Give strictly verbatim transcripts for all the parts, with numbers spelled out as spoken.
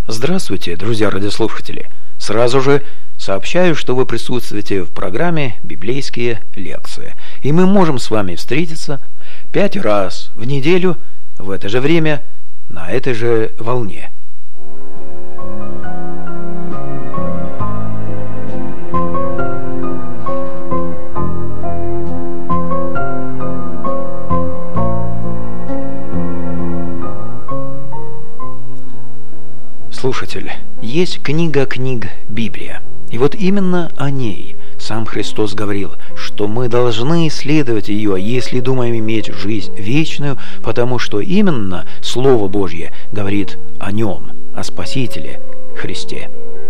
Здравствуйте, друзья радиослушатели! Сразу же сообщаю, что вы присутствуете в программе «Библейские лекции». И мы можем с вами встретиться пять раз в неделю в это же время на этой же волне. Слушатель, есть книга книг Библия. И вот именно о ней сам Христос говорил, что мы должны исследовать ее, если думаем иметь жизнь вечную, потому что именно Слово Божье говорит о нем, о Спасителе Христе.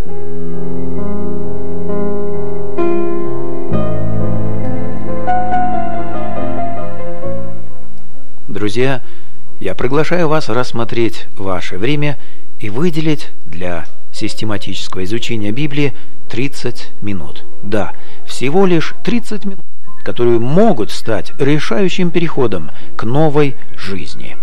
Друзья, я приглашаю вас рассмотреть ваше время и выделить для систематического изучения Библии тридцать минут. Да, всего лишь тридцать минут, которые могут стать решающим переходом к новой жизни.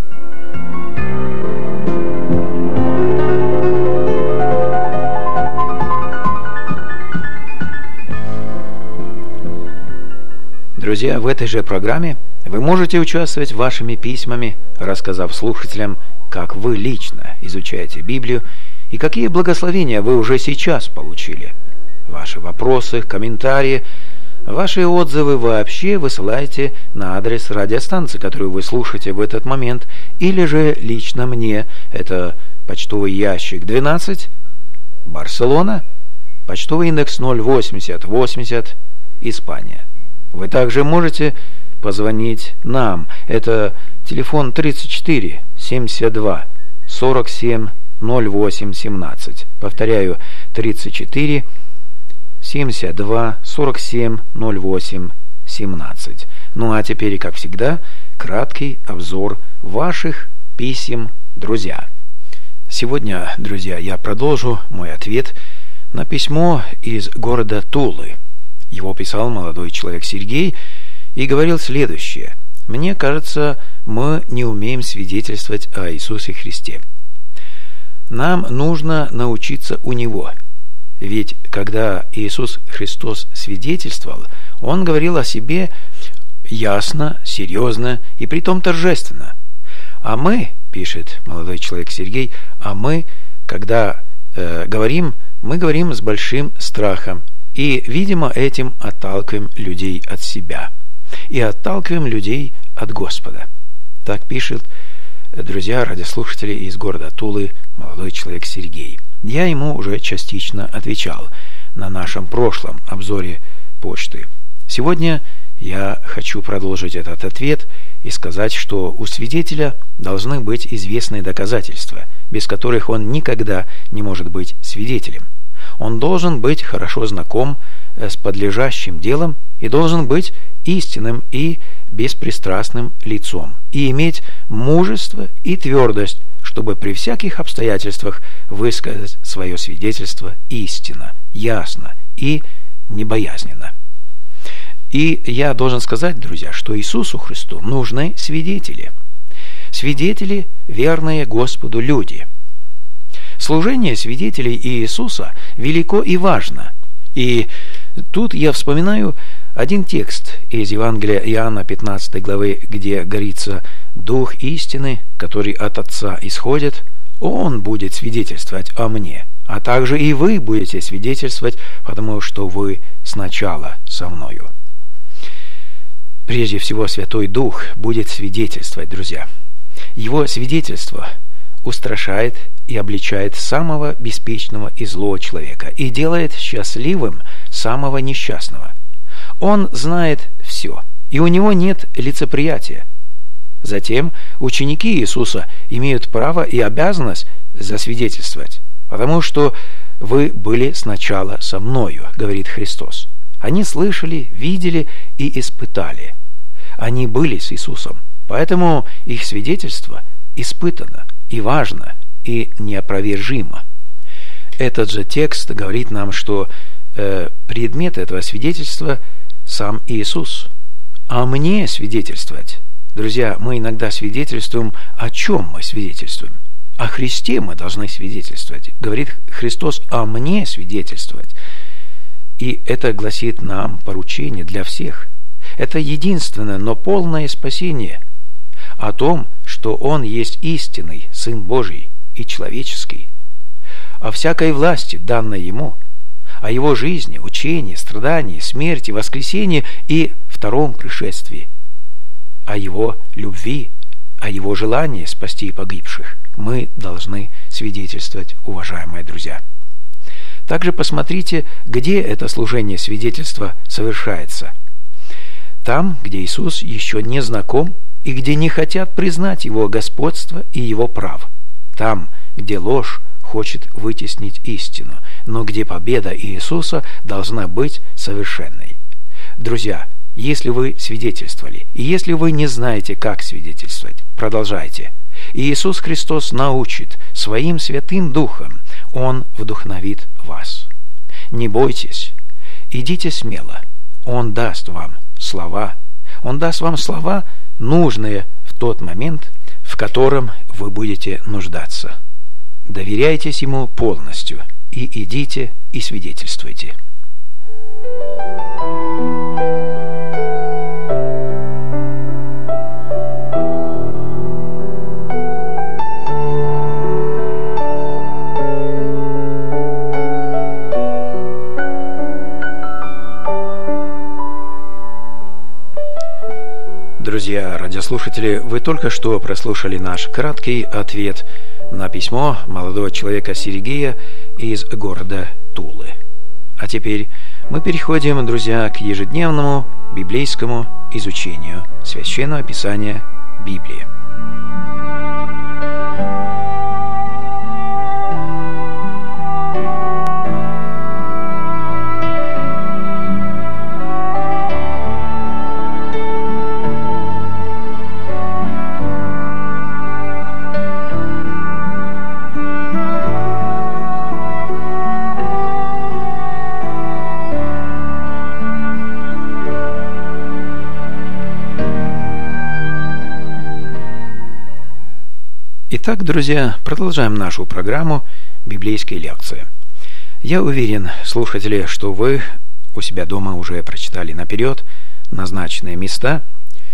Друзья, в этой же программе вы можете участвовать вашими письмами, рассказав слушателям, как вы лично изучаете Библию и какие благословения вы уже сейчас получили. Ваши вопросы, комментарии, ваши отзывы вообще высылайте на адрес радиостанции, которую вы слушаете в этот момент, или же лично мне. Это почтовый ящик двенадцать, Барселона, почтовый индекс ноль восемьдесят восемьдесят, Испания. Вы также можете позвонить нам. Это телефон тридцать четыре семьдесят два сорок семь ноль восемь семнадцать. Повторяю, тридцать четыре семьдесят два сорок семь ноль восемь семнадцать. Ну а теперь, как всегда, краткий обзор ваших писем, друзья. Сегодня, друзья, я продолжу мой ответ на письмо из города Тулы. Его писал молодой человек Сергей и говорил следующее: «Мне кажется, мы не умеем свидетельствовать о Иисусе Христе. Нам нужно научиться у Него. Ведь когда Иисус Христос свидетельствовал, Он говорил о себе ясно, серьезно и притом торжественно. А мы, пишет молодой человек Сергей, а мы, когда э, говорим, мы говорим с большим страхом и, видимо, этим отталкиваем людей от себя и отталкиваем людей от Господа». Так пишет, друзья, радиослушатели из города Тулы, молодой человек Сергей. Я ему уже частично отвечал на нашем прошлом обзоре почты. Сегодня я хочу продолжить этот ответ и сказать, что у свидетеля должны быть известные доказательства, без которых он никогда не может быть свидетелем. Он должен быть хорошо знаком с подлежащим делом и должен быть истинным и беспристрастным лицом, и иметь мужество и твердость, чтобы при всяких обстоятельствах высказать свое свидетельство истинно, ясно и небоязненно. И я должен сказать, друзья, что Иисусу Христу нужны свидетели. Свидетели, верные Господу люди. Служение свидетелей Иисуса велико и важно. И тут я вспоминаю один текст из Евангелия Иоанна пятнадцатой главы, где говорится: «Дух истины, который от Отца исходит, Он будет свидетельствовать о мне, а также и вы будете свидетельствовать, потому что вы сначала со мною». Прежде всего, Святой Дух будет свидетельствовать, друзья. Его свидетельство устрашает и обличает самого беспечного и злого человека и делает счастливым самого несчастного. Он знает все, и у него нет лицеприятия. Затем ученики Иисуса имеют право и обязанность засвидетельствовать, потому что вы были сначала со мною, говорит Христос. Они слышали, видели и испытали. Они были с Иисусом, поэтому их свидетельство испытано и важно, и неопровержимо. Этот же текст говорит нам, что э, предмет этого свидетельства сам Иисус. А мне свидетельствовать. Друзья, мы иногда свидетельствуем, о чем мы свидетельствуем. О Христе мы должны свидетельствовать. Говорит Христос: «О мне свидетельствовать». И это гласит нам поручение для всех. Это единственное, но полное спасение о том, что Он есть истинный Сын Божий и человеческий, о всякой власти, данной Ему, о Его жизни, учении, страдании, смерти, воскресении и втором пришествии, о Его любви, о Его желании спасти погибших. Мы должны свидетельствовать, уважаемые друзья. Также посмотрите, где это служение свидетельства совершается. Там, где Иисус еще не знаком и где не хотят признать Его господство и Его право. Там, где ложь хочет вытеснить истину, но где победа Иисуса должна быть совершенной. Друзья, если вы свидетельствовали, и если вы не знаете, как свидетельствовать, продолжайте. И Иисус Христос научит своим Святым Духом, Он вдохновит вас. Не бойтесь, идите смело, Он даст вам слова, Он даст вам слова, нужные в тот момент, в котором вы будете нуждаться. Доверяйтесь Ему полностью и идите и свидетельствуйте. Друзья, радиослушатели, вы только что прослушали наш краткий ответ на письмо молодого человека Сергея из города Тулы. А теперь мы переходим, друзья, к ежедневному библейскому изучению Священного Писания Библии. Итак, друзья, продолжаем нашу программу библейской лекции. Я уверен, слушатели, что вы у себя дома уже прочитали наперед назначенные места.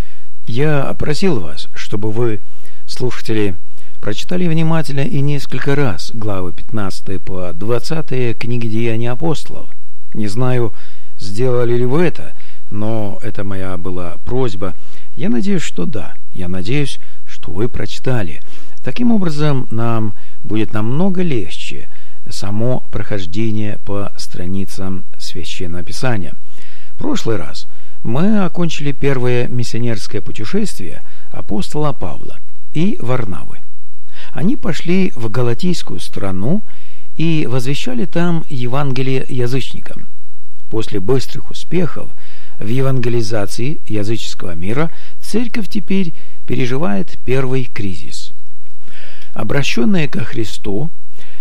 Я просил вас, чтобы вы, слушатели, прочитали внимательно и несколько раз главы пятнадцатые по двадцатые книги Деяний апостолов. Не знаю, сделали ли вы это, но это моя была просьба. Я надеюсь, что да. Я надеюсь, что вы прочитали. Таким образом, нам будет намного легче само прохождение по страницам Священного Писания. В прошлый раз мы окончили первое миссионерское путешествие апостола Павла и Варнавы. Они пошли в Галатийскую страну и возвещали там Евангелие язычникам. После быстрых успехов в евангелизации языческого мира церковь теперь переживает первый кризис. Обращенные ко Христу,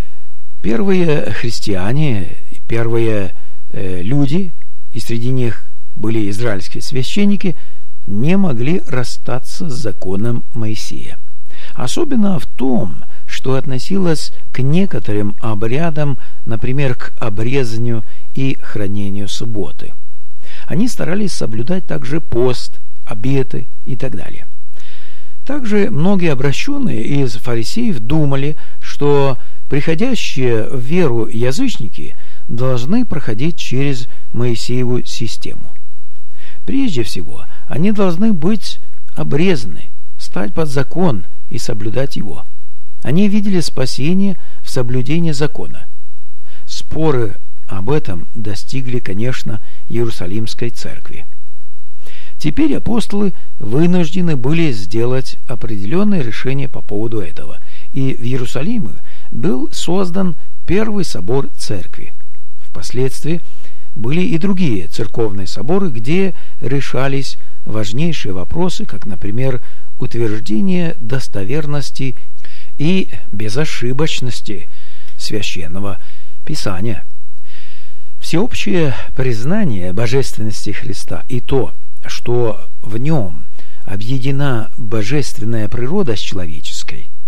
первые христиане, первые э, люди, и среди них были израильские священники, не могли расстаться с законом Моисея. Особенно в том, что относилось к некоторым обрядам, например, к обрезанию и хранению субботы. Они старались соблюдать также пост, обеты и так далее. Также многие обращенные из фарисеев думали, что приходящие в веру язычники должны проходить через Моисееву систему. Прежде всего, они должны быть обрезаны, стать под закон и соблюдать его. Они видели спасение в соблюдении закона. Споры об этом достигли, конечно, Иерусалимской церкви. Теперь апостолы вынуждены были сделать определенное решение по поводу этого, и в Иерусалиме был создан первый собор церкви. Впоследствии были и другие церковные соборы, где решались важнейшие вопросы, как, например, утверждение достоверности и безошибочности Священного Писания. Всеобщее признание божественности Христа и то, что в нем объединена божественная природа с человеческой,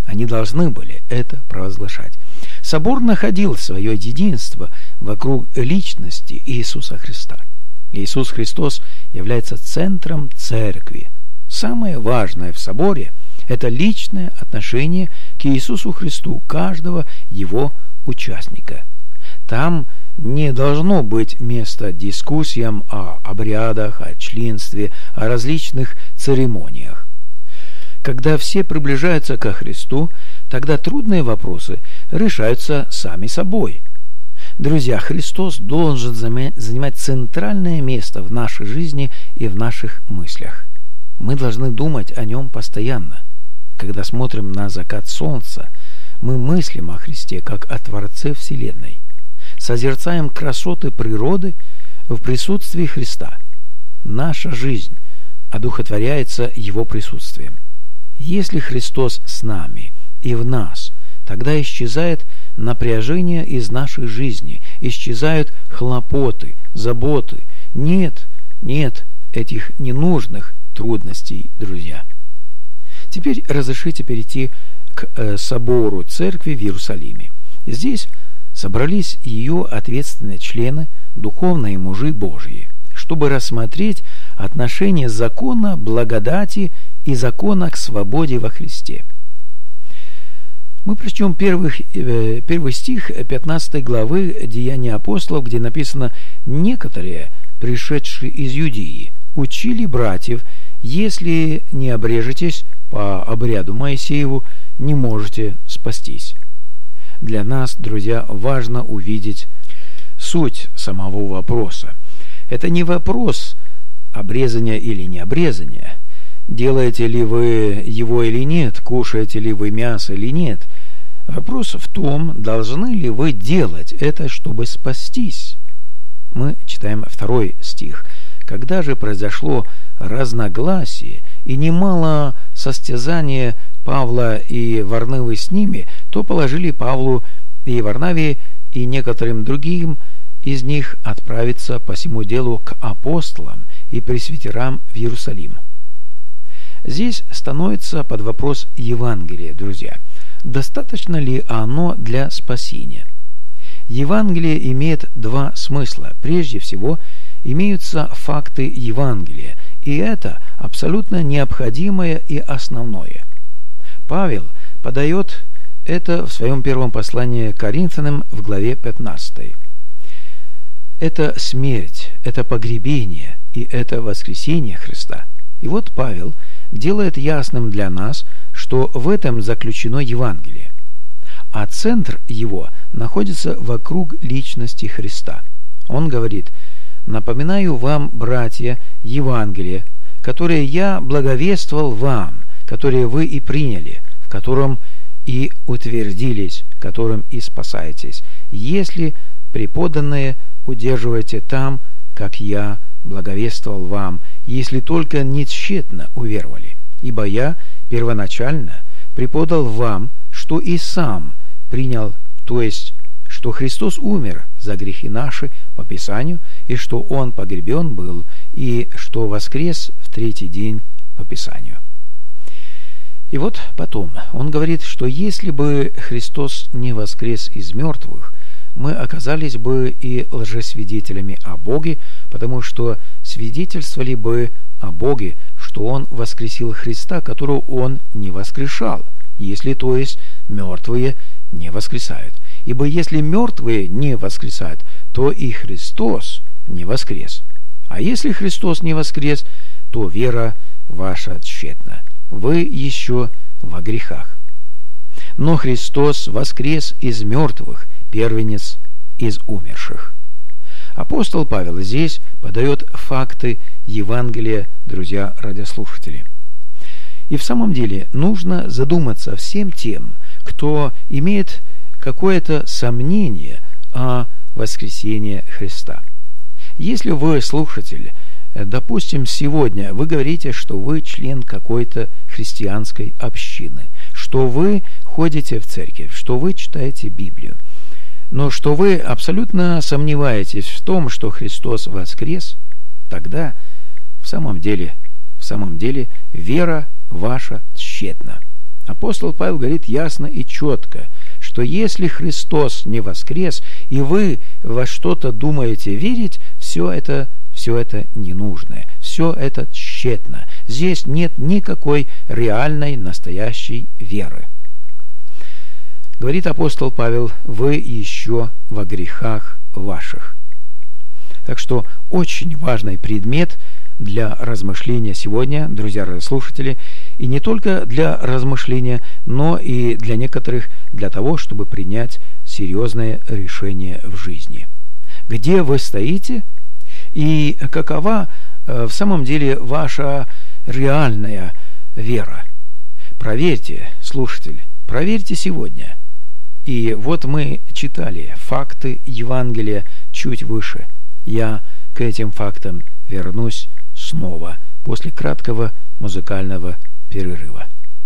Они должны были это провозглашать. Собор находил свое единство вокруг личности Иисуса Христа. Иисус Христос является центром церкви. Самое важное в соборе – это личное отношение к Иисусу Христу каждого его участника. Там не должно быть места дискуссиям о обрядах, о членстве, о различных церемониях. Когда все приближаются ко Христу, тогда трудные вопросы решаются сами собой. Друзья, Христос должен занимать центральное место в нашей жизни и в наших мыслях. Мы должны думать о Нем постоянно. Когда смотрим на закат солнца, мы мыслим о Христе как о Творце Вселенной. Созерцаем красоты природы в присутствии Христа. Наша жизнь одухотворяется Его присутствием. Если Христос с нами и в нас, тогда исчезает напряжение из нашей жизни, исчезают хлопоты, заботы. Нет, нет этих ненужных трудностей, друзья. Теперь разрешите перейти к э, собору церкви в Иерусалиме. Здесь собрались ее ответственные члены, духовные мужи Божьи, чтобы рассмотреть отношение закона благодати и закона к свободе во Христе. Мы прочтем первых, э, первый стих пятнадцатой главы Деяния апостолов, где написано: «Некоторые, пришедшие из Юдеи, учили братьев, если не обрежетесь по обряду Моисееву, не можете спастись». Для нас, друзья, важно увидеть суть самого вопроса. Это не вопрос обрезания или не обрезания, делаете ли вы его или нет, кушаете ли вы мясо или нет. Вопрос в том, должны ли вы делать это, чтобы спастись. Мы читаем второй стих. «Когда же произошло разногласие и немало состязания Павла и Варнавы с ними, то положили Павлу и Варнаве и некоторым другим из них отправиться по сему делу к апостолам и пресвитерам в Иерусалим». Здесь становится под вопрос Евангелие, друзья. Достаточно ли оно для спасения? Евангелие имеет два смысла. Прежде всего, имеются факты Евангелия, и это абсолютно необходимое и основное. Павел подает это в своем первом послании к Коринфянам в главе пятнадцатой. Это смерть, это погребение и это воскресение Христа. И вот Павел делает ясным для нас, что в этом заключено Евангелие, а центр его находится вокруг личности Христа. Он говорит: «Напоминаю вам, братья, Евангелие, которое я благовествовал вам, которое вы и приняли, в котором и утвердились, которым и спасаетесь, если преподанное удерживаете там, как я благовествовал вам, если только не тщетно уверовали. Ибо я первоначально преподал вам, что и сам принял, то есть, что Христос умер за грехи наши по Писанию, и что Он погребен был, и что воскрес в третий день по Писанию». И вот потом он говорит, что если бы Христос не воскрес из мертвых, мы оказались бы и лжесвидетелями о Боге, потому что свидетельствовали бы о Боге, что Он воскресил Христа, которого Он не воскрешал, если, то есть, мертвые не воскресают. Ибо если мертвые не воскресают, то и Христос не воскрес. А если Христос не воскрес, то вера ваша тщетна. Вы еще во грехах. Но Христос воскрес из мертвых, первенец из умерших. Апостол Павел здесь подает факты Евангелия, друзья радиослушатели. И в самом деле нужно задуматься всем тем, кто имеет какое-то сомнение о воскресении Христа. Если вы, слушатель, допустим, сегодня вы говорите, что вы член какой-то христианской общины, что вы ходите в церковь, что вы читаете Библию, но что вы абсолютно сомневаетесь в том, что Христос воскрес, тогда в самом деле, в самом деле вера ваша тщетна. Апостол Павел говорит ясно и четко, что если Христос не воскрес, и вы во что-то думаете верить, все это, все это ненужное, все это тщетно. Здесь нет никакой реальной, настоящей веры. Говорит апостол Павел: вы еще во грехах ваших. Так что очень важный предмет для размышления сегодня, друзья радиослушатели, и не только для размышления, но и для некоторых для того, чтобы принять серьезное решение в жизни. Где вы стоите и какова в самом деле ваша реальная вера? Проверьте, слушатель, проверьте сегодня. И вот мы читали факты Евангелия чуть выше. Я к этим фактам вернусь снова после краткого музыкального перерыва.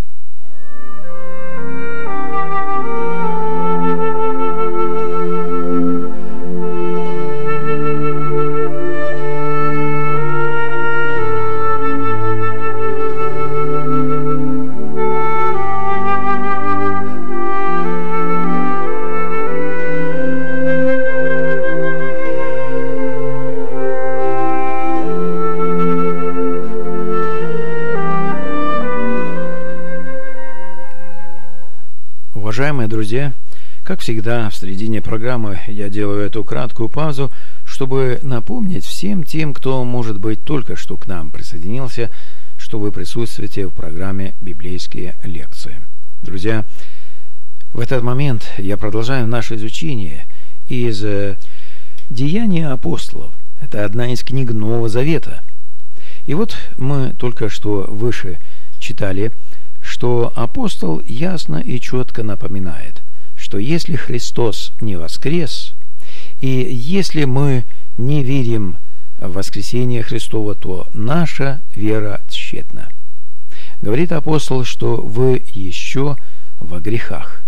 Уважаемые друзья, как всегда, в середине программы я делаю эту краткую паузу, чтобы напомнить всем тем, кто, может быть, только что к нам присоединился, что вы присутствуете в программе «Библейские лекции». Друзья, в этот момент я продолжаю наше изучение из «Деяния апостолов». Это одна из книг Нового Завета. И вот мы только что выше читали, что апостол ясно и четко напоминает, что если Христос не воскрес, и если мы не верим в воскресение Христово, то наша вера тщетна. Говорит апостол, что вы еще во грехах.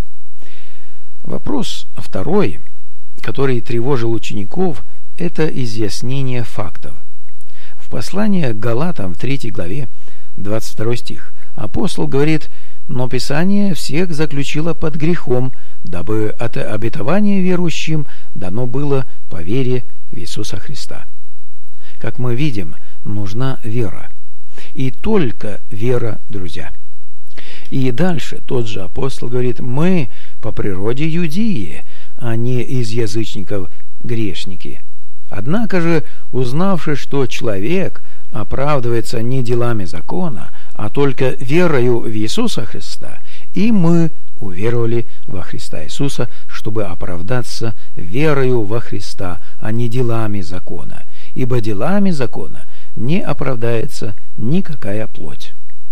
Вопрос второй, который тревожил учеников, это изъяснение фактов. В послании к Галатам в третьей главе, двадцать второй стих, апостол говорит: «Но Писание всех заключило под грехом, дабы от обетования верующим дано было по вере в Иисуса Христа». Как мы видим, нужна вера. И только вера, друзья. И дальше тот же апостол говорит: «Мы по природе юдеи, а не из язычников грешники. Однако же, узнавши, что человек оправдывается не делами закона, а только верою в Иисуса Христа, и мы уверовали во Христа Иисуса, чтобы оправдаться верою во Христа, а не делами закона. Ибо делами закона не оправдается никакая плоть».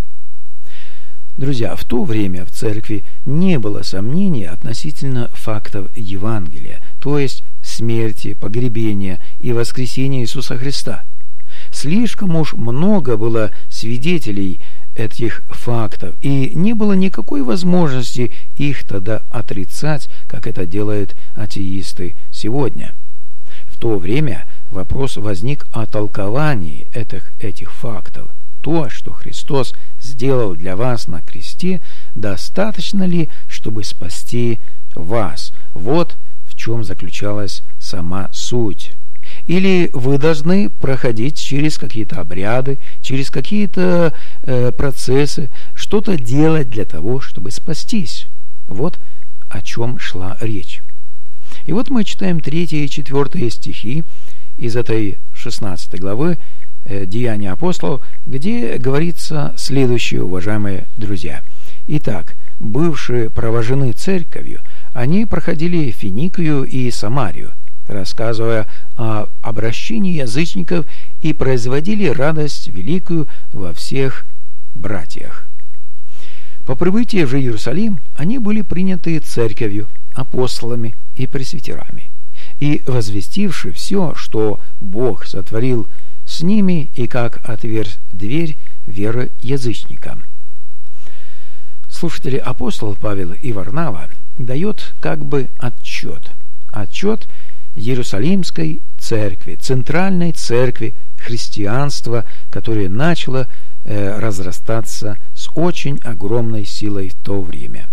Друзья, в то время в церкви не было сомнений относительно фактов Евангелия, то есть смерти, погребения и воскресения Иисуса Христа. Слишком уж много было свидетелей этих фактов, и не было никакой возможности их тогда отрицать, как это делают атеисты сегодня. В то время вопрос возник о толковании этих, этих фактов. То, что Христос сделал для вас на кресте, достаточно ли, чтобы спасти вас? Вот в чем заключалась сама суть. Или вы должны проходить через какие-то обряды, через какие-то э, процессы, что-то делать для того, чтобы спастись. Вот о чем шла речь. И вот мы читаем третьи и четвертые стихи из этой шестнадцатой главы э, «Деяния апостолов», где говорится следующее, уважаемые друзья. «Итак, бывшие провожены церковью, они проходили Финикию и Самарию, рассказывая о обращении язычников, и производили радость великую во всех братьях». По прибытии в Иерусалим они были приняты церковью, апостолами и пресвитерами, и возвестивши все, что Бог сотворил с ними, и как отверз дверь веры язычникам. Слушатели, апостол Павел и Варнава дает как бы отчет. Отчет Иерусалимской церкви, центральной церкви христианства, которое начало э, разрастаться с очень огромной силой в то время.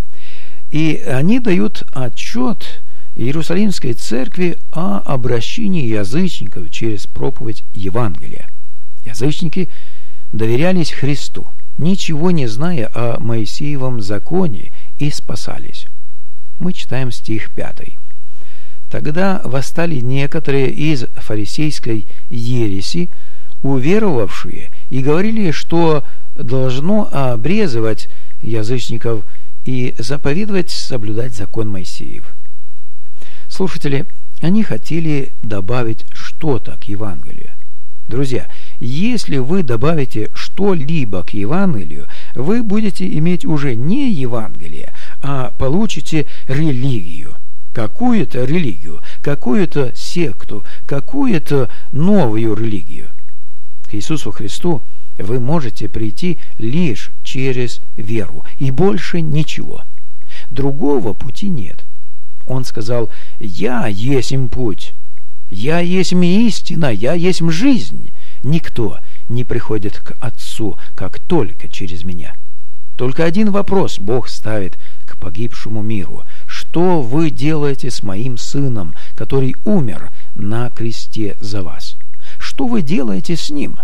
И они дают отчет Иерусалимской церкви о обращении язычников через проповедь Евангелия. Язычники доверялись Христу, ничего не зная о Моисеевом законе, и спасались. Мы читаем стих пятый. «Тогда восстали некоторые из фарисейской ереси, уверовавшие, и говорили, что должно обрезывать язычников и заповедовать соблюдать закон Моисеев». Слушатели, они хотели добавить что-то к Евангелию. Друзья, если вы добавите что-либо к Евангелию, вы будете иметь уже не Евангелие, а получите религию. Какую-то религию, какую-то секту, какую-то новую религию. К Иисусу Христу вы можете прийти лишь через веру, и больше ничего. Другого пути нет. Он сказал: «Я есмь путь, я есмь истина, я есмь жизнь. Никто не приходит к Отцу, как только через меня». Только один вопрос Бог ставит к погибшему миру: что вы делаете с моим сыном, который умер на кресте за вас? Что вы делаете с ним?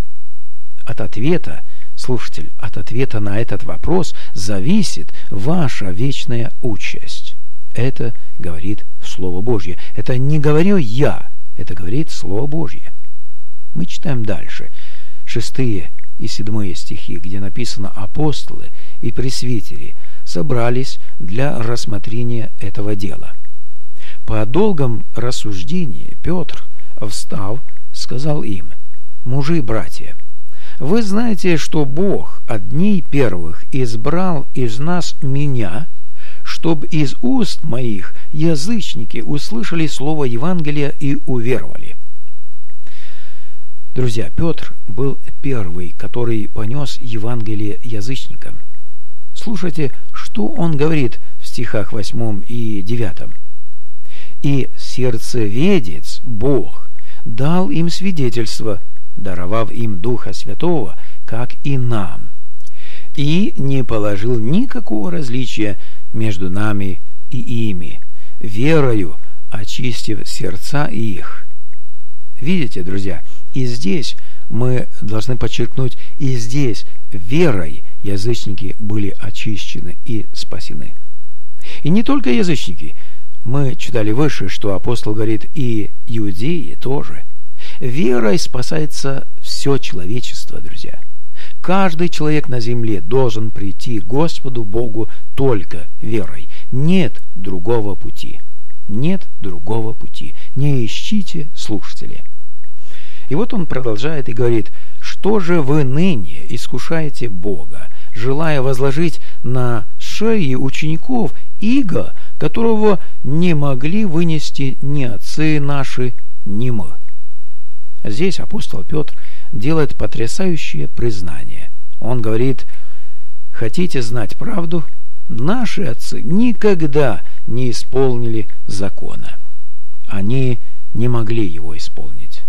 От ответа, слушатель, от ответа на этот вопрос зависит ваша вечная участь. Это говорит Слово Божье. Это не говорю я, это говорит Слово Божье. Мы читаем дальше, шестые и седьмые стихи, где написано: апостолы и пресвитери собрались для рассмотрения этого дела. По долгом рассуждении Петр, встав, сказал им: мужи, братья, вы знаете, что Бог от дней первых избрал из нас меня, чтобы из уст моих язычники услышали слово Евангелия и уверовали. Друзья, Петр был первый, который понес Евангелие язычникам. Слушайте, что он говорит в стихах восьмом и девятом. «И сердцеведец Бог дал им свидетельство, даровав им Духа Святого, как и нам, и не положил никакого различия между нами и ими, верою очистив сердца их». Видите, друзья, и здесь мы должны подчеркнуть, и здесь верой язычники были очищены и спасены. И не только язычники. Мы читали выше, что апостол говорит, и иудеи тоже. Верой спасается все человечество, друзья. Каждый человек на земле должен прийти к Господу Богу только верой. Нет другого пути. Нет другого пути. Не ищите, слушатели. И вот он продолжает и говорит: что же вы ныне искушаете Бога, желая возложить на шеи учеников иго, которого не могли вынести ни отцы наши, ни мы? Здесь апостол Петр делает потрясающее признание. Он говорит: хотите знать правду? Наши отцы никогда не исполнили закона. Они не могли его исполнить.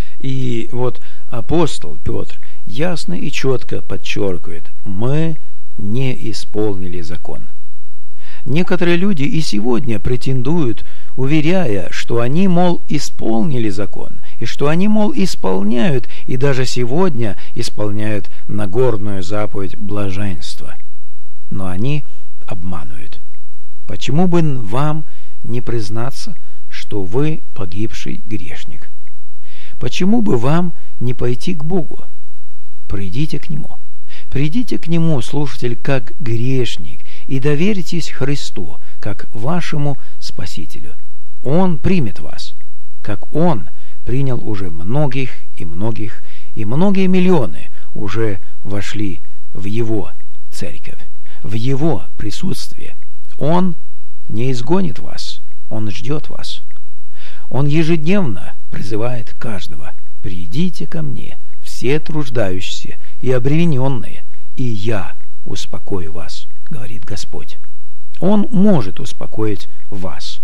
И вот апостол Петр ясно и четко подчеркивает: мы не исполнили закон. Некоторые люди и сегодня претендуют, уверяя, что они, мол, исполнили закон, и что они, мол, исполняют, и даже сегодня исполняют Нагорную заповедь блаженства. Но они обманывают. Почему бы вам не признаться, что вы погибший грешник? Почему бы вам не пойти к Богу? Придите к Нему. Придите к Нему, слушатель, как грешник, и доверьтесь Христу, как вашему Спасителю. Он примет вас, как Он принял уже многих и многих, и многие миллионы уже вошли в Его церковь, в Его присутствие. Он не изгонит вас, Он ждет вас. Он ежедневно призывает каждого: «Придите ко мне, все труждающиеся и обремененные, и я успокою вас», — говорит Господь. Он может успокоить вас,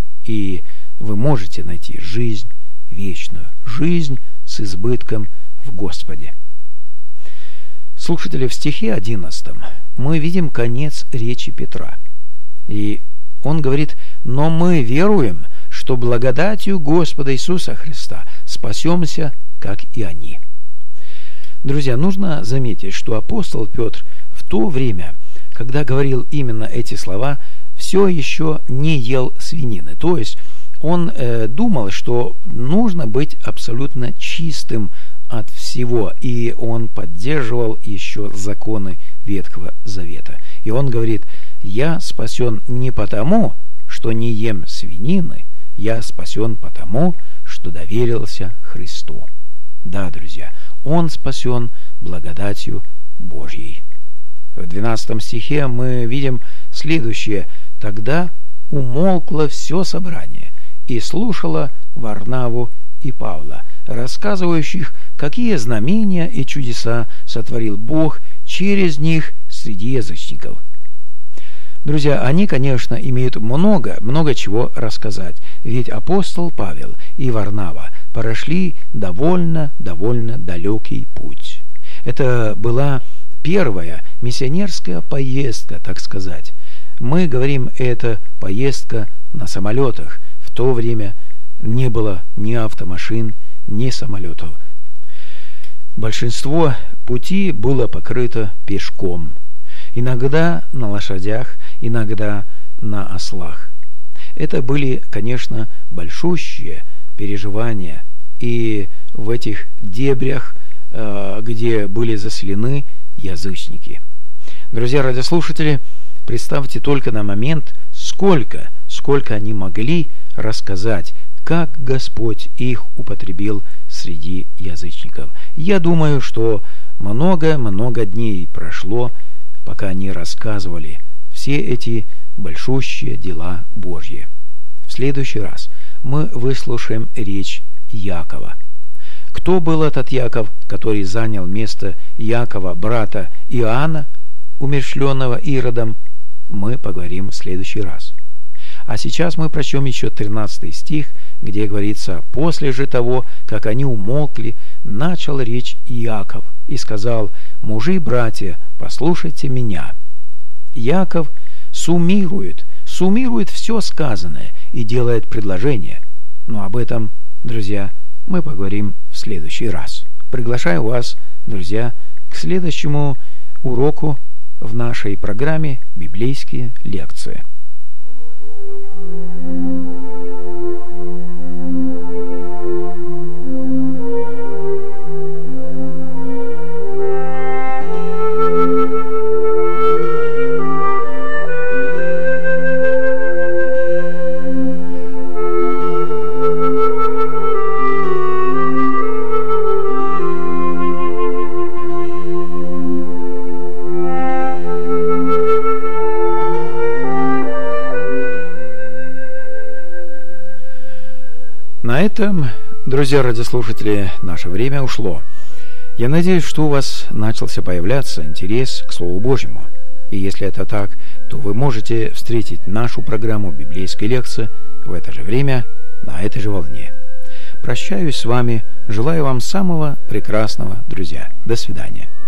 и вы можете найти жизнь вечную, жизнь с избытком в Господе. радиослушатели, в стихе одиннадцатом мы видим конец речи Петра. И он говорит: «Но мы веруем, что благодатью Господа Иисуса Христа спасемся, как и они». Друзья, нужно заметить, что апостол Петр в то время, когда говорил именно эти слова, все еще не ел свинины. То есть он э, думал, что нужно быть абсолютно чистым от всего, и он поддерживал еще законы Ветхого Завета. И он говорит: «Я спасен не потому, что не ем свинины, я спасен потому, что доверился Христу». Да, друзья, он спасен благодатью Божьей. В двенадцатом стихе мы видим следующее: «Тогда умолкло все собрание и слушало Варнаву и Павла, рассказывающих, какие знамения и чудеса сотворил Бог через них среди язычников». Друзья, они, конечно, имеют много, много чего рассказать, ведь апостол Павел и Варнава прошли довольно, довольно далекий путь. Это была первая миссионерская поездка, так сказать. Мы говорим, это поездка на самолетах. В то время не было ни автомашин, ни самолетов. Большинство пути было покрыто пешком. Иногда на лошадях, иногда на ослах. Это были, конечно, большущие переживания. И в этих дебрях, где были заселены язычники. Друзья радиослушатели, представьте только на момент, сколько, сколько они могли рассказать, как Господь их употребил среди язычников. Я думаю, что много-много дней прошло, пока они рассказывали все эти большущие дела Божьи. В следующий раз мы выслушаем речь Якова. Кто был этот Яков, который занял место Якова, брата Иоанна, умерщвленного Иродом, мы поговорим в следующий раз. А сейчас мы прочтем еще тринадцатый стих, где говорится: «После же того, как они умолкли, начал речь Иаков и сказал: мужи, братья, послушайте меня». Яков суммирует, суммирует все сказанное и делает предложение. Но об этом, друзья, мы поговорим в следующий раз. Приглашаю вас, друзья, к следующему уроку в нашей программе «Библейские лекции». На этом, друзья радиослушатели, наше время ушло. Я надеюсь, что у вас начался появляться интерес к Слову Божьему. И если это так, то вы можете встретить нашу программу «Библейские лекции» в это же время, на этой же волне. Прощаюсь с вами, желаю вам самого прекрасного, друзья. До свидания.